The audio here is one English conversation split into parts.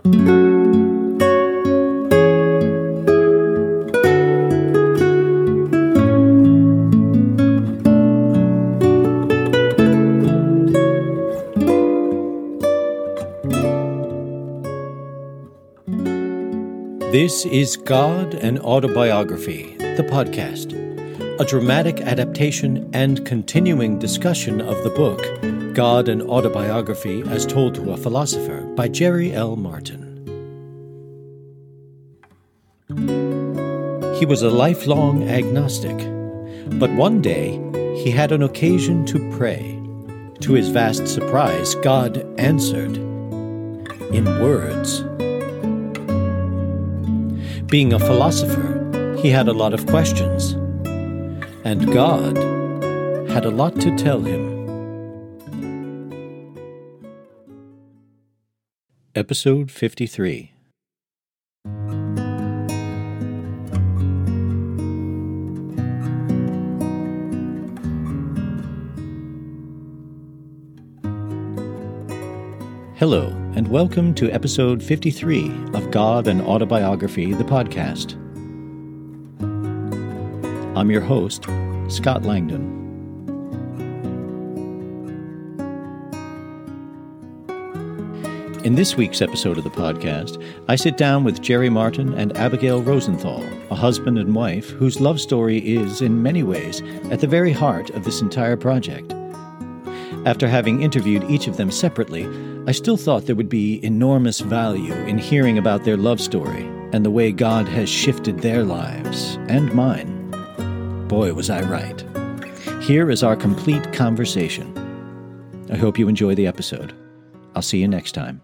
This is God and Autobiography, the podcast, a dramatic adaptation and continuing discussion of the book God and Autobiography as Told to a Philosopher by Jerry L. Martin. He was a lifelong agnostic, but one day he had an occasion to pray. To his vast surprise, God answered in words. Being a philosopher, he had a lot of questions, and God had a lot to tell him. Episode 53. Hello, and welcome to episode 53 of God and Autobiography, the podcast. I'm your host, Scott Langdon. In this week's episode of the podcast, I sit down with Jerry Martin and Abigail Rosenthal, a husband and wife whose love story is, in many ways, at the very heart of this entire project. After having interviewed each of them separately, I still thought there would be enormous value in hearing about their love story and the way God has shifted their lives, and mine. Boy, was I right. Here is our complete conversation. I hope you enjoy the episode. I'll see you next time.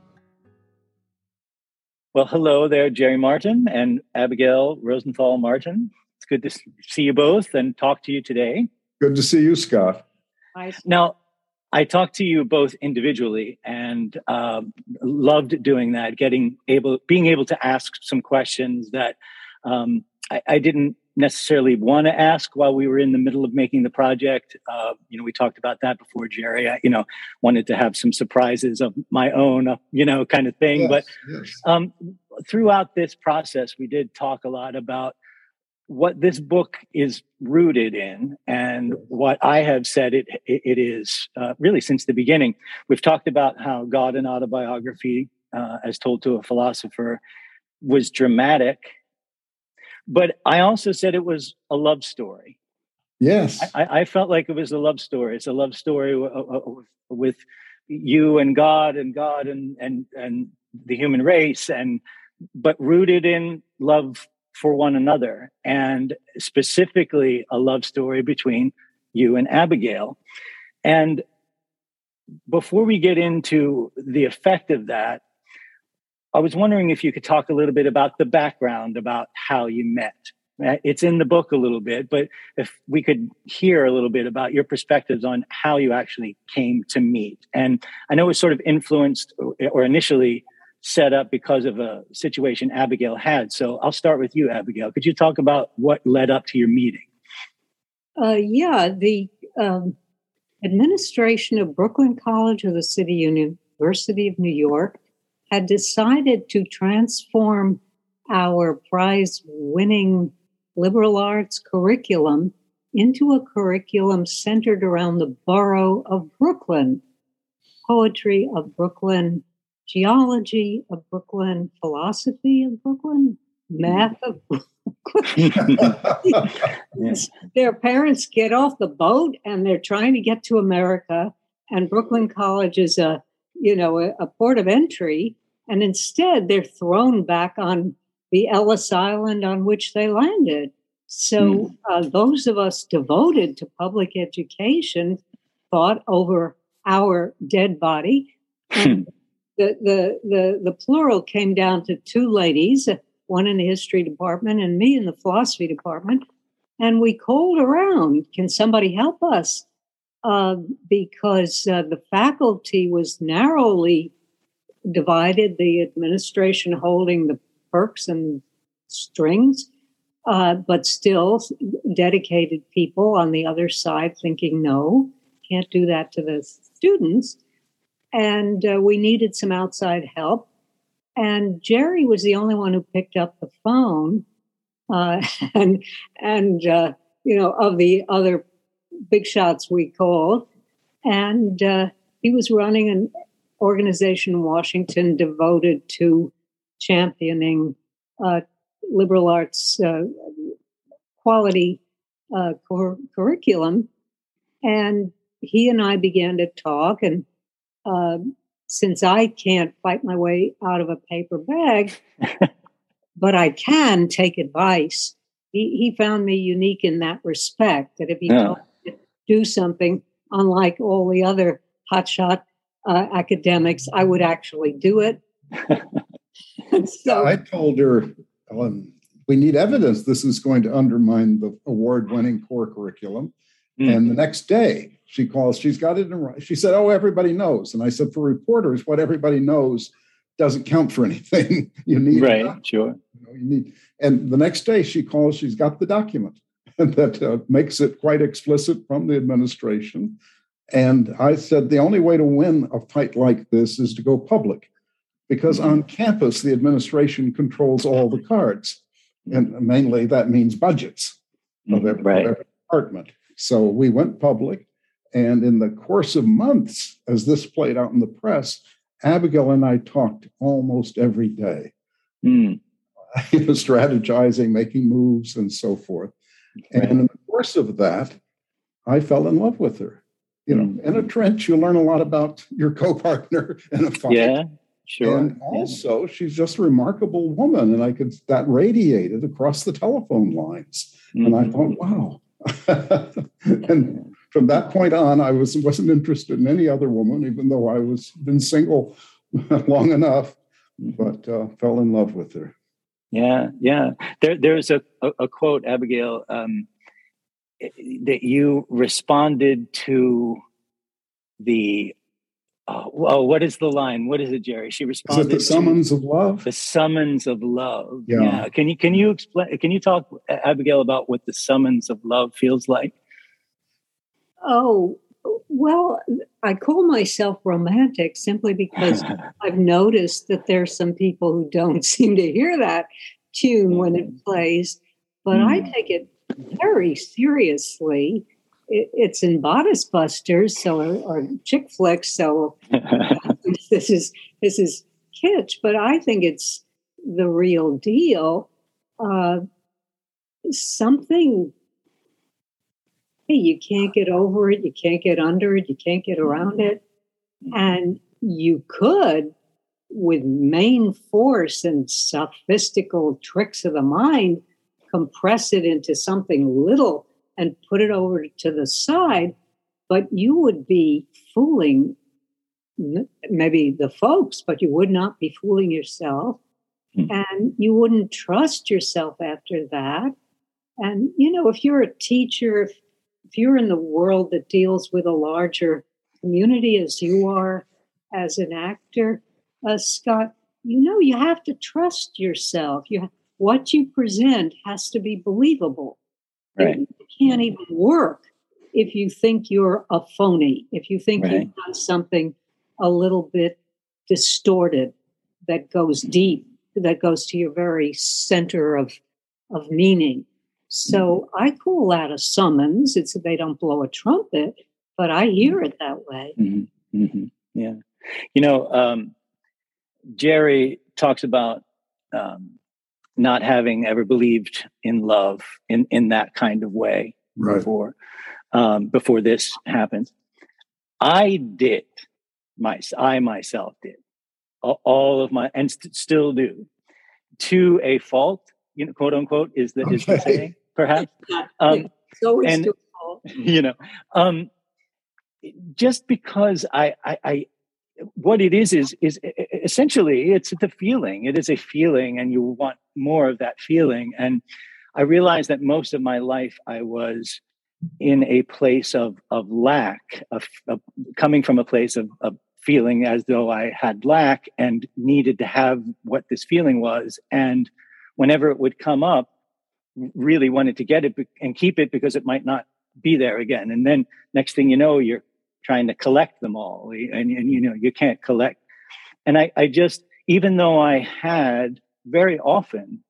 Well, hello there, Jerry Martin and Abigail Rosenthal Martin. It's good to see you both and talk to you today. Good to see you, Scott. Now, I talked to you both individually and loved doing that, being able to ask some questions that I didn't necessarily want to ask while we were in the middle of making the project. We talked about that before, Jerry. I wanted to have some surprises of my own, kind of thing. Yes, but throughout this process, we did talk a lot about what this book is rooted in and what I have said it is really since the beginning. We've talked about how God and Autobiography, as Told to a Philosopher, was dramatic, but I also said it was a love story. Yes. I felt like it was a love story. It's a love story with you and God and the human race, but rooted in love for one another, and specifically a love story between you and Abigail. And before we get into the effect of that, I was wondering if you could talk a little bit about the background, about how you met. It's in the book a little bit, but if we could hear a little bit about your perspectives on how you actually came to meet. And I know it was sort of influenced or initially set up because of a situation Abigail had. So I'll start with you, Abigail. Could you talk about what led up to your meeting? The administration of Brooklyn College of the City University of New York had decided to transform our prize-winning liberal arts curriculum into a curriculum centered around the borough of Brooklyn, poetry of Brooklyn, geology of Brooklyn, philosophy of Brooklyn, math of Brooklyn. Yes. Their parents get off the boat and they're trying to get to America, and Brooklyn College is a port of entry, and instead they're thrown back on the Ellis Island on which they landed. So those of us devoted to public education fought over our dead body. And the plural came down to two ladies, one in the history department and me in the philosophy department. And we called around, can somebody help us? Because the faculty was narrowly divided, the administration holding the perks and strings, but still dedicated people on the other side thinking, no, can't do that to the students. And we needed some outside help. And Jerry was the only one who picked up the phone. Uh, and, of the other big shots we called. And he was running an organization in Washington devoted to championing liberal arts quality curriculum. And he and I began to talk. And since I can't fight my way out of a paper bag, but I can take advice, he found me unique in that respect, that if he told me to do something, unlike all the other hotshot academics, I would actually do it. So I told her, we need evidence this is going to undermine the award-winning core curriculum. And the next day she calls, she's got it in writing. She said, oh, everybody knows. And I said, for reporters, what everybody knows doesn't count for anything. You need sure. You need, and the next day she calls, she's got the document that makes it quite explicit from the administration. And I said, the only way to win a fight like this is to go public, because on campus, the administration controls all the cards. And mainly that means budgets of every department. So we went public. And in the course of months, as this played out in the press, Abigail and I talked almost every day, strategizing, making moves, and so forth. And in the course of that, I fell in love with her. In a trench, you learn a lot about your co-partner in a fight. Yeah, sure. And also, she's just a remarkable woman, and that radiated across the telephone lines. And I thought, wow. And from that point on, I wasn't interested in any other woman, even though I been single long enough, but fell in love with her. Yeah. There's a quote, Abigail, that you responded to the. What is the line? What is it, Jerry? She responded. Is it the summons of love? The summons of love. Yeah. Can you explain? Can you talk, Abigail, about what the summons of love feels like? Oh, well, I call myself romantic simply because I've noticed that there's some people who don't seem to hear that tune when it plays, but I take it very seriously. It's in Bodice Busters, or chick flicks, so this is kitsch, but I think it's the real deal. Something. Hey, you can't get over it, you can't get under it, you can't get around it. And you could, with main force and sophistical tricks of the mind, compress it into something little and put it over to the side. But you would be fooling maybe the folks, but you would not be fooling yourself. And you wouldn't trust yourself after that. And, if you're a teacher, if you're in the world that deals with a larger community as you are as an actor, Scott, you have to trust yourself. What you present has to be believable. Right. It can't even work if you think you're a phony, if you think you've done something a little bit distorted that goes deep, that goes to your very center of meaning. So I call that a summons. They don't blow a trumpet, but I hear it that way. Yeah. Jerry talks about not having ever believed in love in that kind of way before this happened. I did. I myself did. All of my, and still do, to a fault, quote unquote, is the saying. Perhaps, it's always and just because I what it is essentially it's the feeling. It is a feeling, and you want more of that feeling. And I realized that most of my life I was in a place of lack, of coming from a place of feeling as though I had lack and needed to have what this feeling was. And whenever it would come up, really wanted to get it and keep it because it might not be there again. And then next thing you know, you're trying to collect them all, and you can't collect. And I just, even though I had very often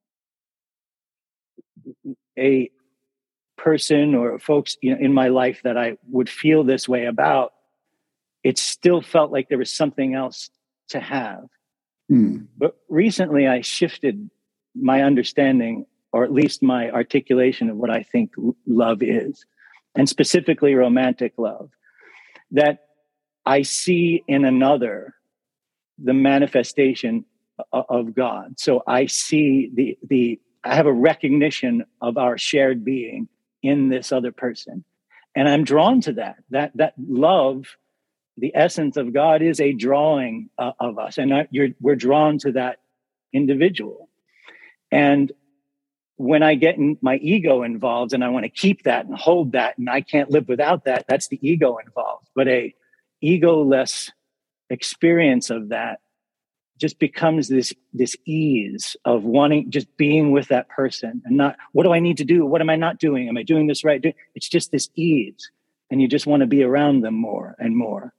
a person or folks, in my life that I would feel this way about, it still felt like there was something else to have. But recently I shifted my understanding, or at least my articulation of what I think love is, and specifically romantic love, that I see in another the manifestation of God. So I see I have a recognition of our shared being in this other person. And I'm drawn to that love. The essence of God is a drawing of us, and we're drawn to that individual. And when I get my ego involved and I want to keep that and hold that, and I can't live without that, that's the ego involved. But a egoless experience of that just becomes this ease of wanting, just being with that person, and not, what do I need to do? What am I not doing? Am I doing this right? It's just this ease, and you just want to be around them more and more.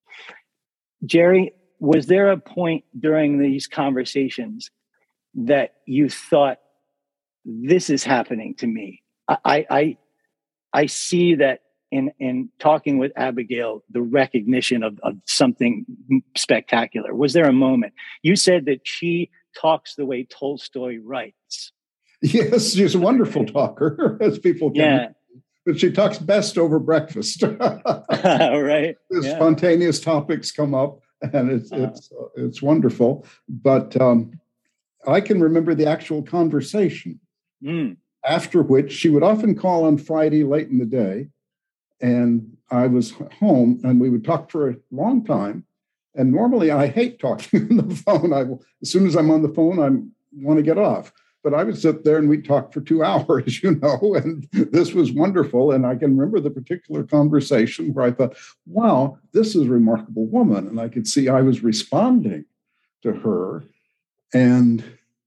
Jerry, was there a point during these conversations that you thought, this is happening to me? I see that in talking with Abigail, the recognition of something spectacular. Was there a moment? You said that she talks the way Tolstoy writes. Yes, she's a wonderful talker, as people can. Yeah. But she talks best over breakfast. Right. Spontaneous topics come up, and it's wonderful. But I can remember the actual conversation. After which she would often call on Friday late in the day, and I was home, and we would talk for a long time. And normally I hate talking on the phone. As soon as I'm on the phone, I want to get off. But I would sit there and we'd talk for 2 hours, and this was wonderful. And I can remember the particular conversation where I thought, wow, this is a remarkable woman. And I could see I was responding to her. And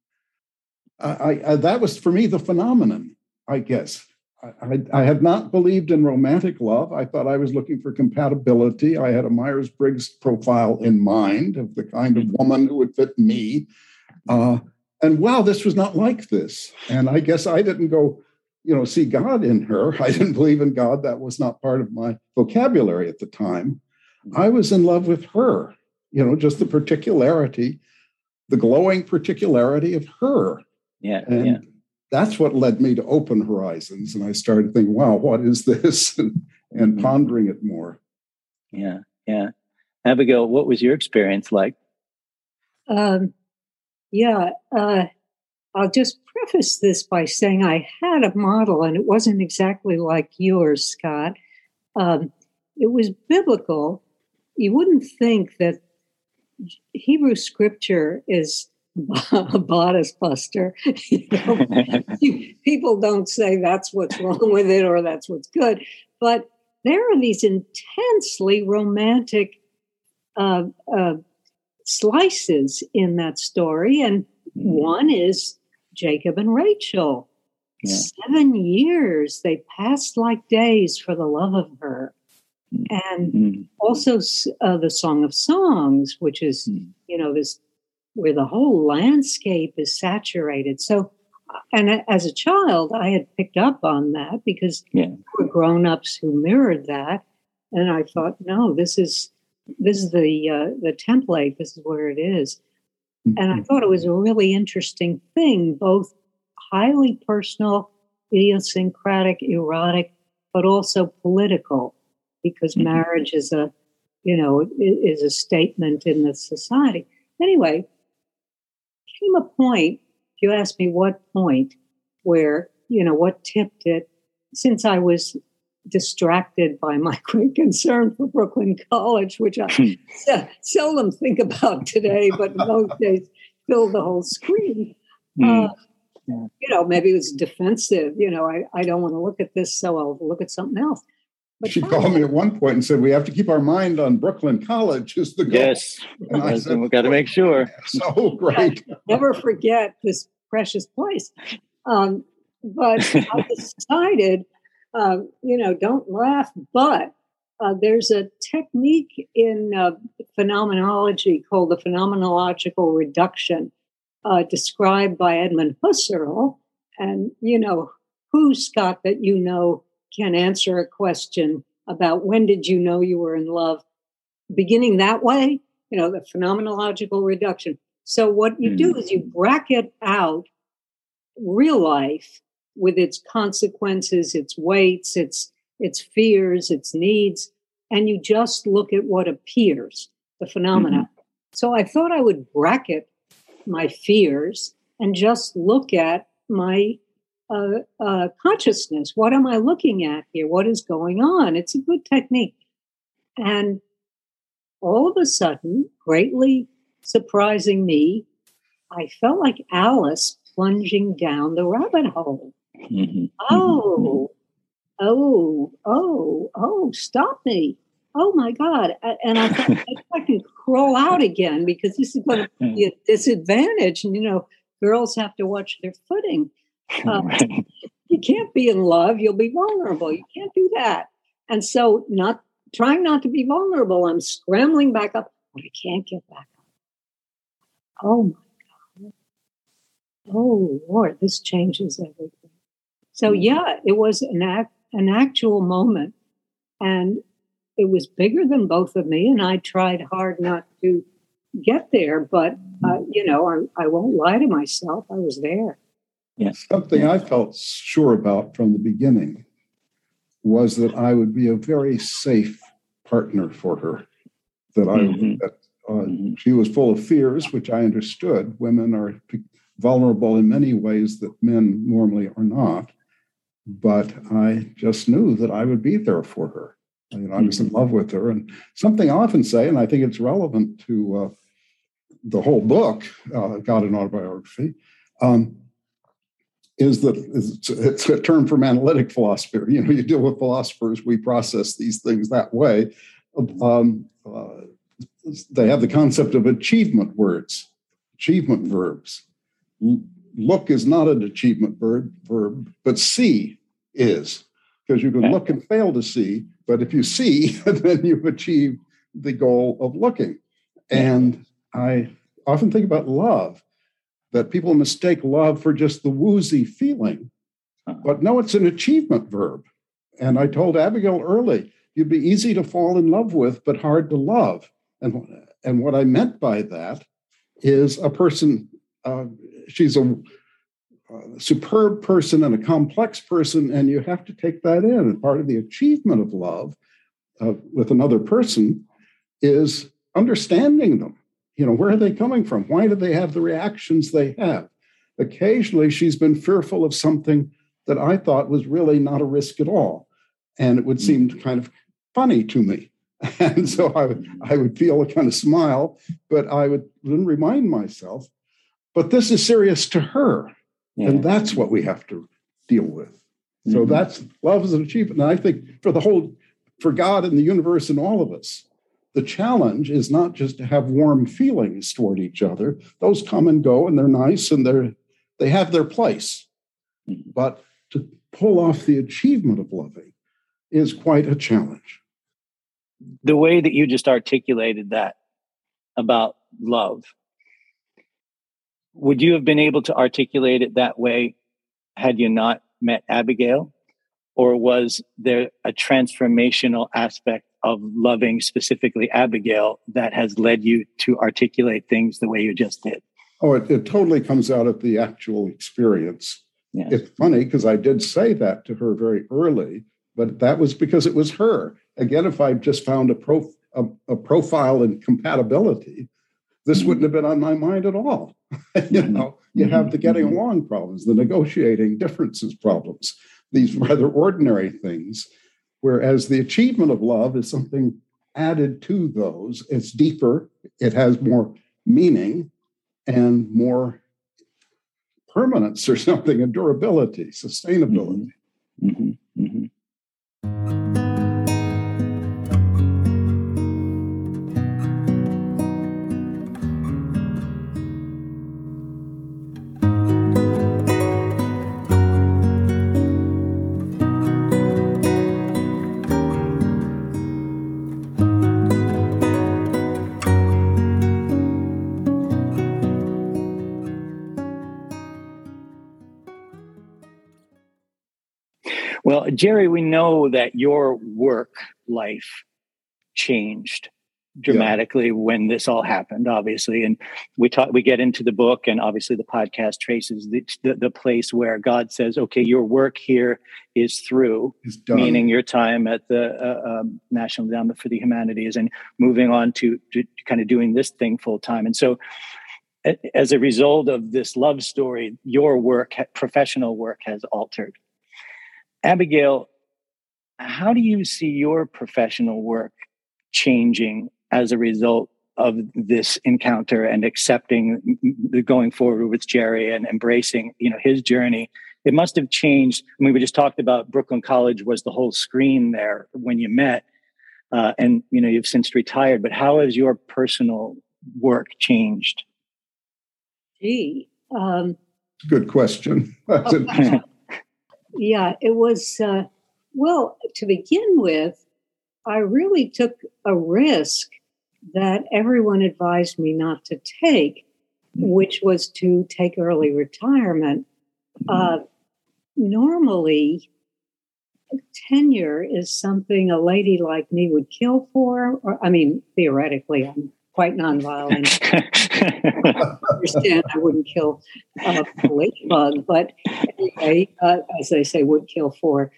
I that was, for me, the phenomenon, I guess. I had not believed in romantic love. I thought I was looking for compatibility. I had a Myers-Briggs profile in mind of the kind of woman who would fit me. And wow, this was not like this. And I guess I didn't go, see God in her. I didn't believe in God. That was not part of my vocabulary at the time. I was in love with her, just the particularity, the glowing particularity of her. Yeah. And that's what led me to Open Horizons. And I started thinking, wow, what is this? And pondering it more. Yeah. Yeah. Abigail, what was your experience like? I'll just preface this by saying I had a model, and it wasn't exactly like yours, Scott. It was biblical. You wouldn't think that Hebrew scripture is a bodice buster. People don't say that's what's wrong with it or that's what's good. But there are these intensely romantic slices in that story. And one is Jacob and Rachel. Yeah. 7 years, they passed like days for the love of her. And also the Song of Songs, which is, this where the whole landscape is saturated. So, and as a child, I had picked up on that because there were grown-ups who mirrored that. And I thought, no, this is the template. This is where it is. And I thought it was a really interesting thing, both highly personal, idiosyncratic, erotic, but also political, because marriage is a statement in the society. Anyway, came a point, if you ask me what point, where, what tipped it, since I was distracted by my great concern for Brooklyn College, which I seldom think about today, but in those days filled the whole screen. Maybe it was defensive. I don't want to look at this, so I'll look at something else. But she called me at one point and said, we have to keep our mind on Brooklyn College is the goal. Yes, and I said, we've got to make sure. So great. Never forget this precious place. But I decided, don't laugh, but there's a technique in phenomenology called the phenomenological reduction, described by Edmund Husserl. And, who, Scott, that can answer a question about when did you know you were in love, beginning that way, the phenomenological reduction. So what you do is you bracket out real life with its consequences, its weights, its fears, its needs, and you just look at what appears, the phenomena. So I thought I would bracket my fears and just look at my consciousness. What am I looking at here? What is going on? It's a good technique. And all of a sudden, greatly surprising me, I felt like Alice plunging down the rabbit hole. Oh, stop me. Oh my God. And I thought, I can crawl out again because this is going to be a disadvantage. And, girls have to watch their footing. You can't be in love. You'll be vulnerable. You can't do that. And so trying not to be vulnerable, I'm scrambling back up. But I can't get back up. Oh my God. Oh Lord, this changes everything. So yeah, it was an actual moment, and it was bigger than both of me. And I tried hard not to get there, but I won't lie to myself. I was there. Yes. Something I felt sure about from the beginning was that I would be a very safe partner for her. She was full of fears, which I understood. Women are vulnerable in many ways that men normally are not. But I just knew that I would be there for her. I was in love with her. And something I often say, and I think it's relevant to the whole book, God and Autobiography, is that it's a term from analytic philosophy. You deal with philosophers, we process these things that way. They have the concept of achievement verbs. Look is not an achievement verb, but see is. Because you can look and fail to see, but if you see, then you've achieved the goal of looking. And I often think about love, that people mistake love for just the woozy feeling. But no, it's an achievement verb. And I told Abigail early, you'd be easy to fall in love with, but hard to love. And what I meant by that is a person, she's a superb person and a complex person, and you have to take that in. And part of the achievement of love with another person is understanding them. Where are they coming from? Why do they have the reactions they have? Occasionally, she's been fearful of something that I thought was really not a risk at all. And it would seem kind of funny to me. And so I would feel a kind of smile, but I would then remind myself, but this is serious to her. Yeah. And that's what we have to deal with. So that's love is an achievement. And I think for God and the universe and all of us, the challenge is not just to have warm feelings toward each other. Those come and go, and they're nice, and they have their place. But to pull off the achievement of loving is quite a challenge. The way that you just articulated that about love, would you have been able to articulate it that way had you not met Abigail? Or was there a transformational aspect of loving specifically Abigail that has led you to articulate things the way you just did? Oh, it totally comes out of the actual experience. Yes. It's funny because I did say that to her very early, but that was because it was her. Again, if I just found a profile and compatibility, this wouldn't have been on my mind at all. You have the getting along problems, the negotiating differences problems, these rather ordinary things, whereas the achievement of love is something added to those. It's deeper, it has more meaning and more permanence or something, and durability, sustainability. Well, Jerry, we know that your work life changed dramatically when this all happened, obviously. And we get into the book, and obviously the podcast traces the place where God says, okay, your work here is through, meaning your time at the National Endowment for the Humanities and moving on to kind of doing this thing full time. And so as a result of this love story, your work, professional work, has altered. Abigail, how do you see your professional work changing as a result of this encounter and accepting going forward with Jerry and embracing, his journey? It must have changed. I mean, we just talked about Brooklyn College was the whole screen there when you met, and you've since retired. But how has your personal work changed? Good question. Yeah, it was. Well, to begin with, I really took a risk that everyone advised me not to take, which was to take early retirement. Normally, tenure is something a lady like me would kill for. Theoretically, I'm quite nonviolent. I understand I wouldn't kill a ladybug, but anyway, as they say, would kill for.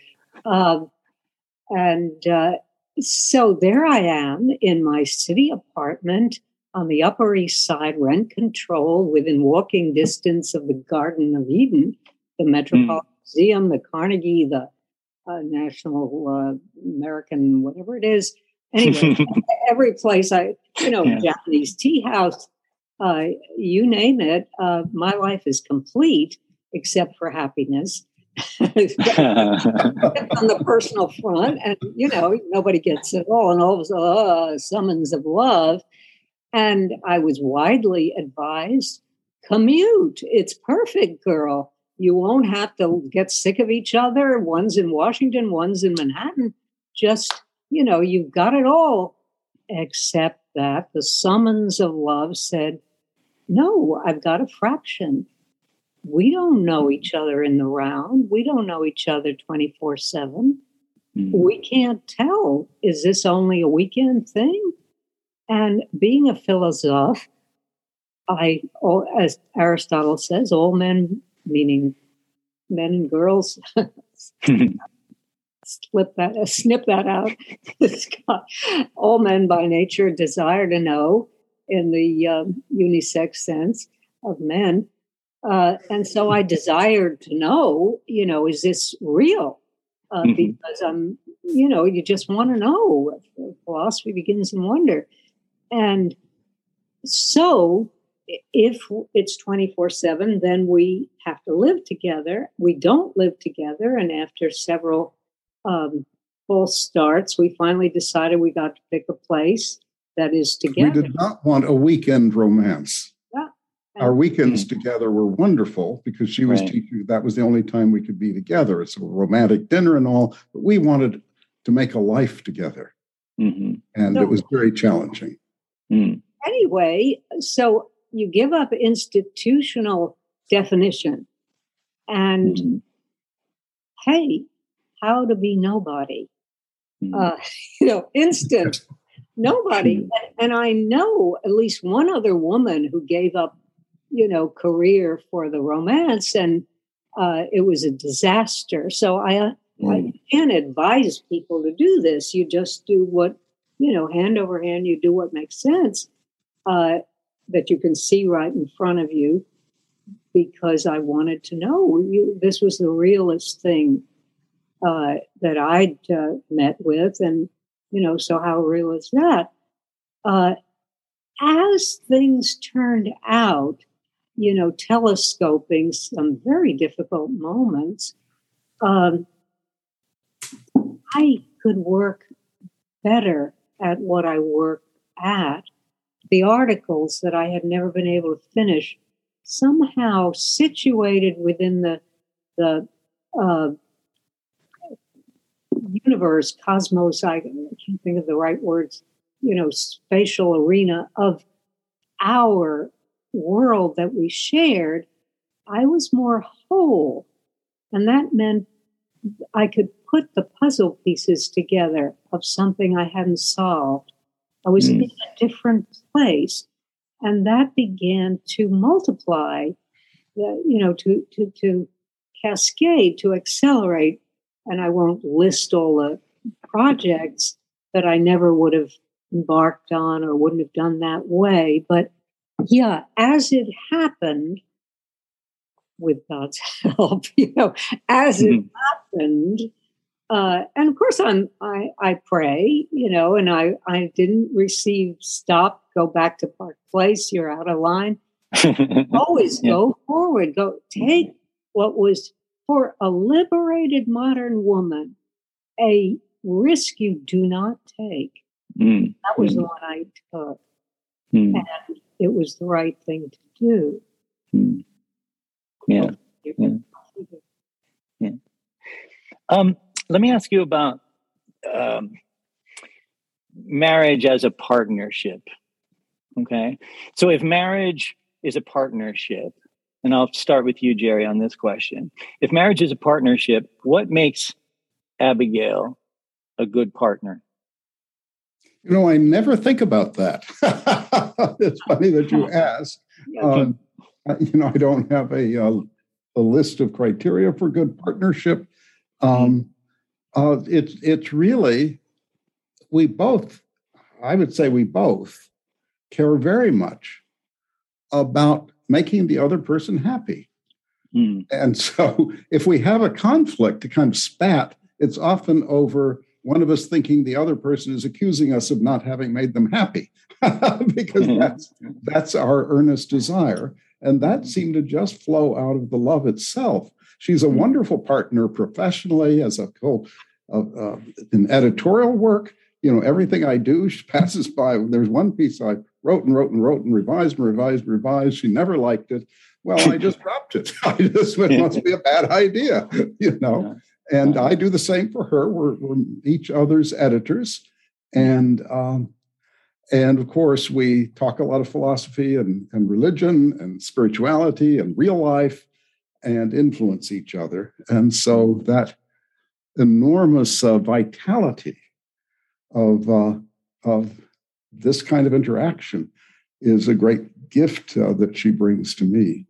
So there I am in my city apartment on the Upper East Side, rent control, within walking distance of the Garden of Eden, the Metropolitan Museum, the Carnegie, the National American, whatever it is. Anyway, every place Japanese tea house, you name it, my life is complete except for happiness. On the personal front, and nobody gets it all, and all of a sudden, summons of love. And I was widely advised, commute. It's perfect, girl. You won't have to get sick of each other. One's in Washington, one's in Manhattan. Just, you've got it all. Except that the summons of love said, no, I've got a fraction. We don't know each other in the round. We don't know each other 24/7. We can't tell. Is this only a weekend thing? And being a philosopher, as Aristotle says, all men, meaning men and girls, snip that out. All men by nature desire to know in the unisex sense of men. And so I desired to know, is this real? Because you just want to know. Philosophy begins in wonder. And so if it's 24/7, then we have to live together. We don't live together. And after several false starts, we finally decided we got to pick a place that is together. We did not want a weekend romance. Our weekends together were wonderful because she was teaching. That was the only time we could be together. It's a romantic dinner and all, but we wanted to make a life together. And it was very challenging. Anyway, so you give up institutional definition and, hey, how to be nobody. Instant nobody. And I know at least one other woman who gave up career for the romance, and it was a disaster. So I can't advise people to do this. You just do what, hand over hand, you do what makes sense, that you can see right in front of you, because I wanted to know this was the realest thing that I'd met with. And, so how real is that? As things turned out, telescoping some very difficult moments, I could work better at what I work at. The articles that I had never been able to finish, somehow situated within the universe, cosmos, I can't think of the right words, spatial arena of our world that we shared, I was more whole. And that meant I could put the puzzle pieces together of something I hadn't solved. I was in a different place, and that began to multiply, to cascade, to accelerate. And I won't list all the projects that I never would have embarked on or wouldn't have done that way. But yeah, as it happened, with God's help, as it happened, and of course I pray, and I didn't receive stop, go back to Park Place, you're out of line. Always go forward, go take what was for a liberated modern woman, a risk you do not take. That was the one I took. And it was the right thing to do. Yeah. Let me ask you about marriage as a partnership. Okay. So if marriage is a partnership, and I'll start with you, Jerry, on this question. If marriage is a partnership, what makes Abigail a good partner? I never think about that. It's funny that you ask. I don't have a list of criteria for good partnership. It's really, I would say we both care very much about making the other person happy. And so if we have a conflict, a kind of spat, it's often over one of us thinking the other person is accusing us of not having made them happy, because that's our earnest desire. And that seemed to just flow out of the love itself. She's a wonderful partner professionally as in editorial work. Everything I do, she passes by. There's one piece I wrote and revised. She never liked it. Well, I just dropped it. It must be a bad idea, And I do the same for her. We're each other's editors. And of course, we talk a lot of philosophy and religion and spirituality and real life and influence each other. And so that enormous vitality of this kind of interaction is a great gift that she brings to me.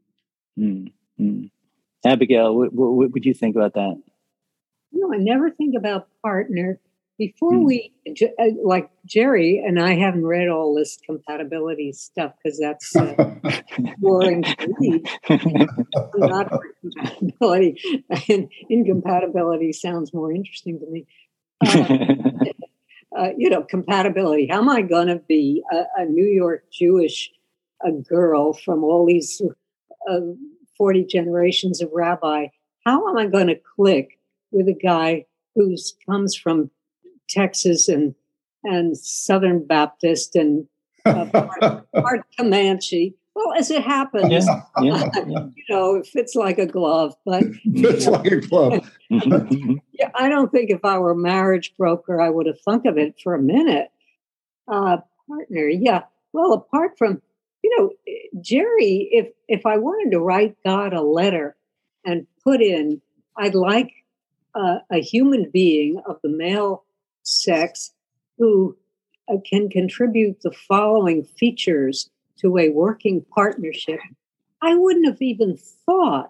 Abigail, what would you think about that? I never think about partner. Before we, like Jerry, and I haven't read all this compatibility stuff because that's boring to read. Not for compatibility. And incompatibility sounds more interesting to me. Compatibility. How am I going to be a New York Jewish girl from all these 40 generations of rabbi? How am I going to click with a guy who comes from Texas and Southern Baptist and part Comanche? Well, as it happens, it fits like a glove. But fits like a glove. I don't think if I were a marriage broker, I would have thunk of it for a minute. Partner, yeah. Well, apart from Jerry, if I wanted to write God a letter and put in, I'd like a human being of the male sex who can contribute the following features to a working partnership, I wouldn't have even thought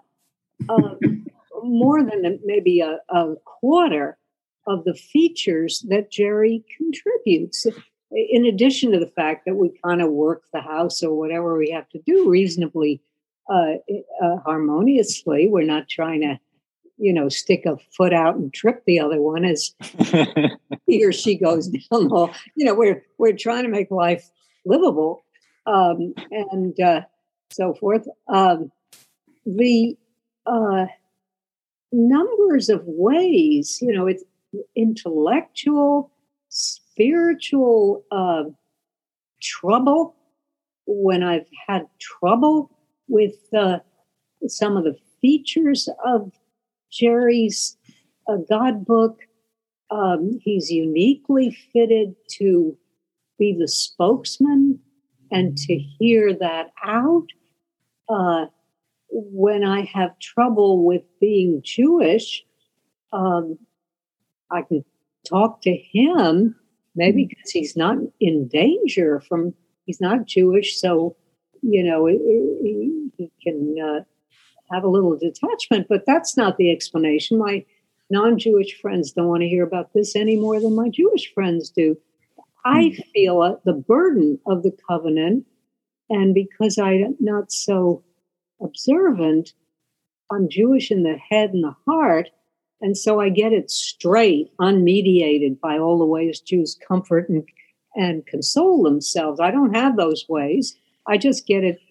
more than maybe a quarter of the features that Jerry contributes. In addition to the fact that we kind of work the house or whatever we have to do reasonably harmoniously, we're not trying to stick a foot out and trip the other one as he or she goes down the hall. We're trying to make life livable, and so forth. The numbers of ways, it's intellectual, spiritual trouble. When I've had trouble with some of the features of Jerry's God book, he's uniquely fitted to be the spokesman and to hear that out. When I have trouble with being Jewish, um, I can talk to him, maybe because he's not in danger from, he's not Jewish, so, he can have a little detachment, but that's not the explanation. My non-Jewish friends don't want to hear about this any more than my Jewish friends do. I feel the burden of the covenant, and because I'm not so observant, I'm Jewish in the head and the heart, and so I get it straight, unmediated by all the ways Jews comfort and console themselves. I don't have those ways. I just get it,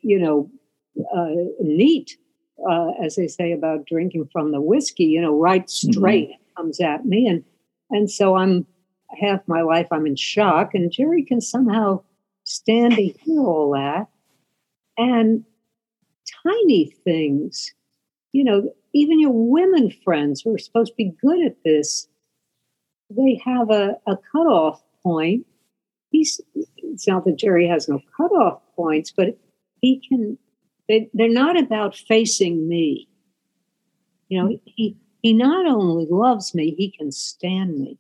neat, as they say about drinking from the whiskey, right straight comes at me. And so I'm half my life I'm in shock, and Jerry can somehow stand to hear all that. And tiny things, even your women friends who are supposed to be good at this, they have a cutoff point. It's not that Jerry has no cutoff points, but they're not about facing me. He not only loves me, he can stand me.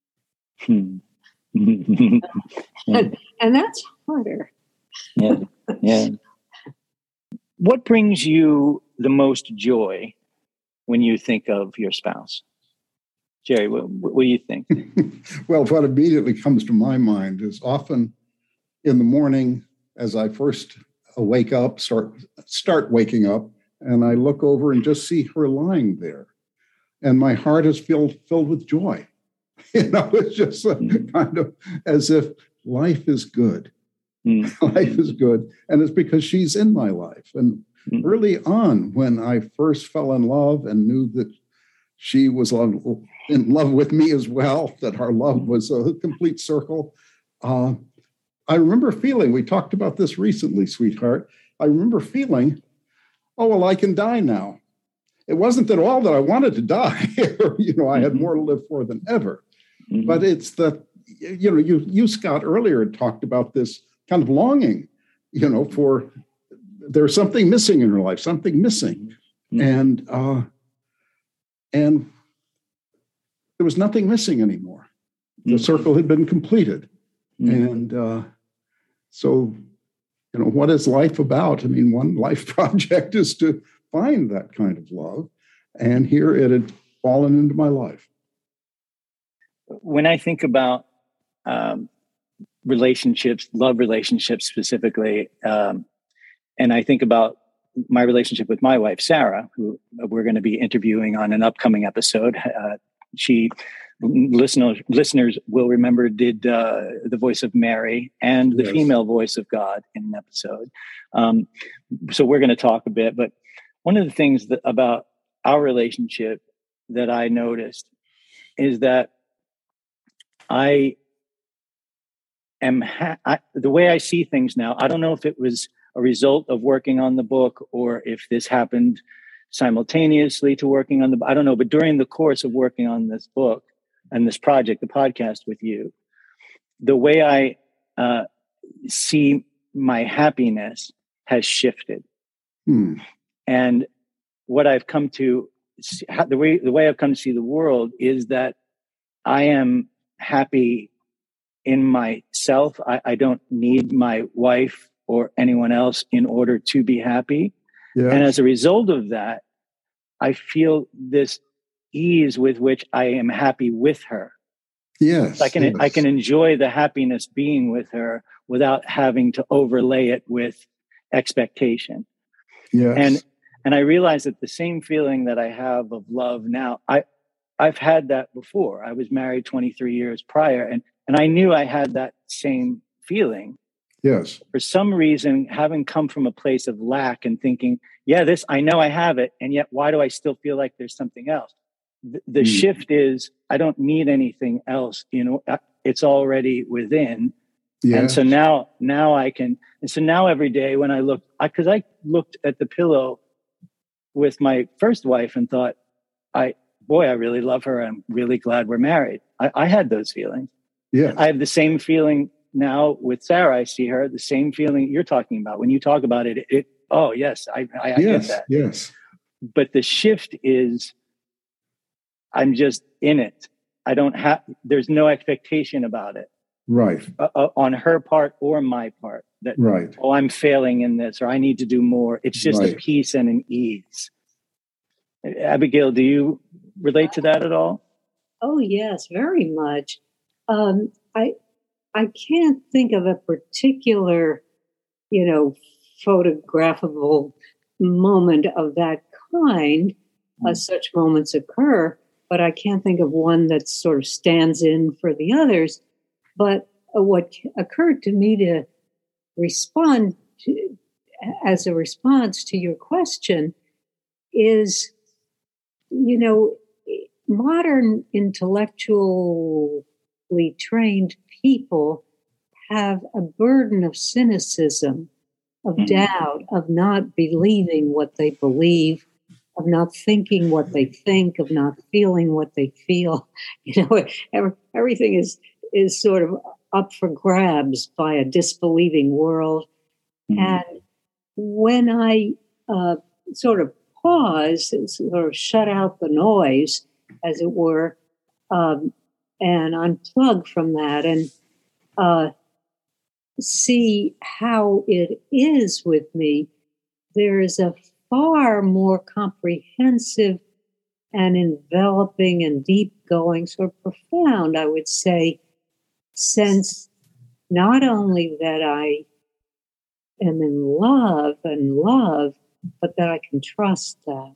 and that's harder. Yeah. What brings you the most joy when you think of your spouse? Jerry, what do you think? Well, what immediately comes to my mind is often in the morning as I first wake up, start waking up, and I look over and just see her lying there. And my heart is filled with joy. It's just kind of as if life is good. Life is good. And it's because she's in my life. And early on, when I first fell in love and knew that she was in love with me as well, that our love was a complete circle, I remember feeling, we talked about this recently, sweetheart, I remember feeling, oh, well, I can die now. It wasn't at all that I wanted to die. I had more to live for than ever. But it's that, you, Scott, earlier talked about this kind of longing, for there's something missing in her life, something missing. And there was nothing missing anymore. The circle had been completed. And so, what is life about? I mean, one life project is to find that kind of love. And here it had fallen into my life. When I think about relationships, love relationships specifically, and I think about my relationship with my wife, Sarah, who we're going to be interviewing on an upcoming episode. Listeners will remember, did the voice of Mary and the female voice of God in an episode. So we're going to talk a bit. But one of the things about our relationship that I noticed is that I am the way I see things now. I don't know if it was a result of working on the book or if this happened simultaneously to working on I don't know. But during the course of working on this book and this project, the podcast with you, the way I see my happiness has shifted. And what I've come to see, the way I've come to see the world is that I am happy in myself. I don't need my wife or anyone else in order to be happy. Yes. And as a result of that, I feel this ease with which I am happy with her. Yes. I can enjoy the happiness being with her without having to overlay it with expectation. Yes. And I realize that the same feeling that I have of love now, I've had that before. I was married 23 years prior, and I knew I had that same feeling. Yes. For some reason, having come from a place of lack and thinking, I know I have it, and yet why do I still feel like there's something else? The shift is I don't need anything else. It's already within. Yes. And so now I can. And so now every day when I look, because I looked at the pillow with my first wife and thought, I really love her. I'm really glad we're married. I had those feelings. Yes. I have the same feeling now with Sarah. I see her, the same feeling you're talking about. When you talk about it, oh, yes, I get that. Yes. But the shift is I'm just in it. I don't have, there's no expectation about it. Right. On her part or my part. That, right. Oh, I'm failing in this, or I need to do more. It's just right. a peace and an ease. Abigail, do you relate to that at all? Oh, yes, very much. I can't think of a particular, photographable moment of that kind. Such moments occur, but I can't think of one that sort of stands in for the others. But what occurred to me to respond to, as a response to your question, is, modern intellectually trained people have a burden of cynicism, of doubt, of not believing what they believe, of not thinking what they think, of not feeling what they feel. Everything is sort of up for grabs by a disbelieving world. And when I sort of pause, sort of shut out the noise, as it were, and unplug from that and see how it is with me, there is a far more comprehensive and enveloping and deep-going, sort of profound, I would say, sense not only that I am in love, but that I can trust that.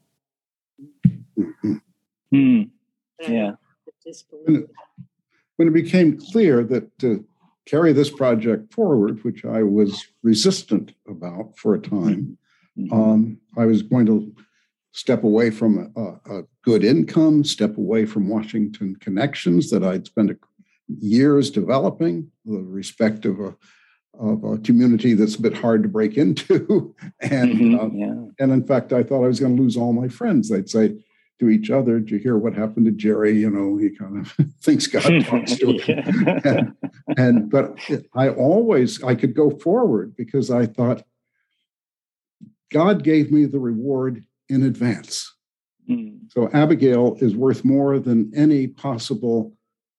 Yeah. When it became clear that to carry this project forward, which I was resistant about for a time, I was going to step away from a good income, step away from Washington connections that I'd spent years developing, the respect of a community that's a bit hard to break into. And in fact, I thought I was going to lose all my friends. They'd say to each other, "Did you hear what happened to Jerry? He kind of thinks God talks to him." But I could go forward because I thought God gave me the reward in advance. So Abigail is worth more than any possible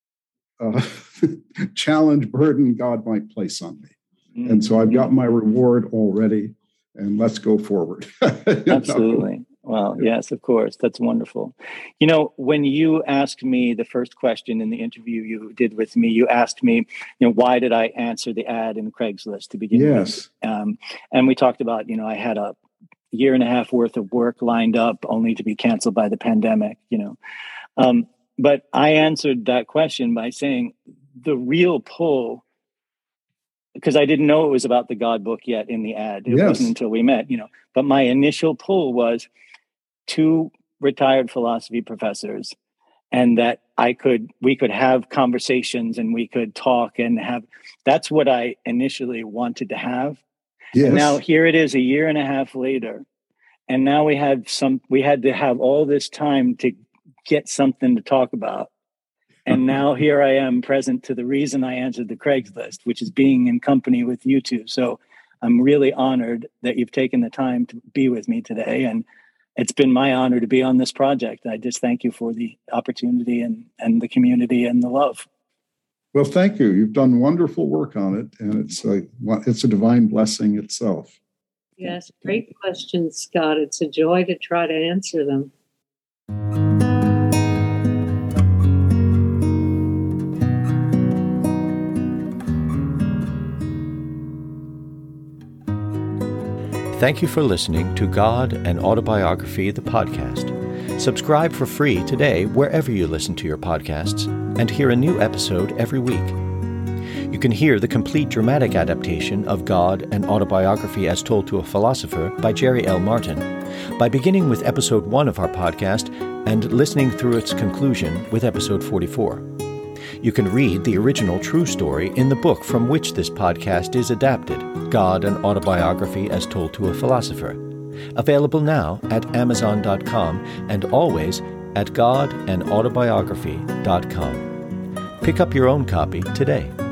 challenge, burden God might place on me. And so I've got my reward already, and let's go forward. Absolutely. Well, yes, of course. That's wonderful. When you asked me the first question in the interview you did with me, you asked me, why did I answer the ad in Craigslist to begin with? And we talked about, I had a year and a half worth of work lined up only to be canceled by the pandemic, But I answered that question by saying the real pull, because I didn't know it was about the God book yet in the ad. It wasn't until we met, but my initial pull was 2 retired philosophy professors, and that we could have conversations and we could talk and that's what I initially wanted to have. Yes. And now here it is a year and a half later. And now we had to have all this time to get something to talk about. And now here I am present to the reason I answered the Craigslist, which is being in company with you two. So I'm really honored that you've taken the time to be with me today. And it's been my honor to be on this project. I just thank you for the opportunity and the community and the love. Well, thank you. You've done wonderful work on it. And it's a divine blessing itself. Yes, great questions, Scott. It's a joy to try to answer them. Thank you for listening to God and Autobiography, the podcast. Subscribe for free today wherever you listen to your podcasts and hear a new episode every week. You can hear the complete dramatic adaptation of God and Autobiography as Told to a Philosopher by Jerry L. Martin by beginning with episode 1 of our podcast and listening through its conclusion with episode 44. You can read the original true story in the book from which this podcast is adapted, God and Autobiography as Told to a Philosopher, available now at Amazon.com and always at godandautobiography.com. Pick up your own copy today.